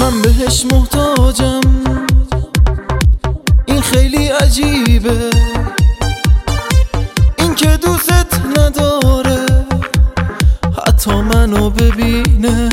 من بهش محتاجم، این خیلی عجیبه، این که دوست نداره حتی منو ببینه.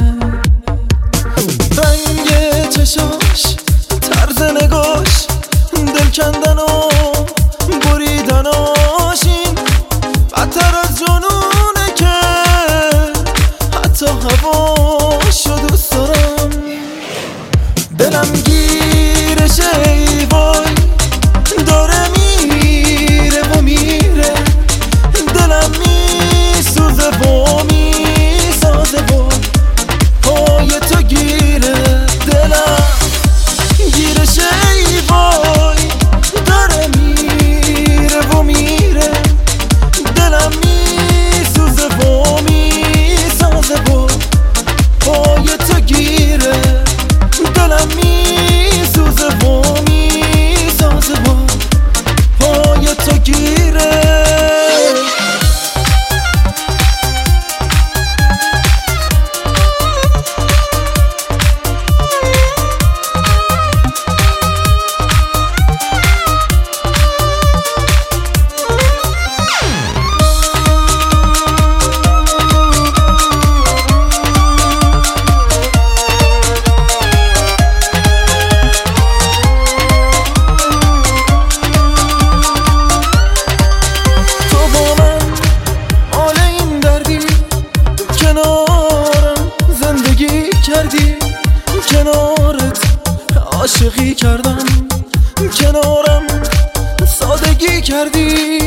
رنگ چشاش، طرز نگاش، دل کندن و بریدناش، این بدتر از جنونه که حتی هواشو دوست دارم. دلم گیرشه ای وای، داره میره و میره، دلم میسوزه و میسازه و پای تو گیره. دلم گیرشه ای وای، داره میره و میره، دلم میسوزه و میسازه و پای تو گیره. دلم میسوزه و میسازه و پای تو گیره. کنارت عاشقی کردم، کنارم سادگی کردی.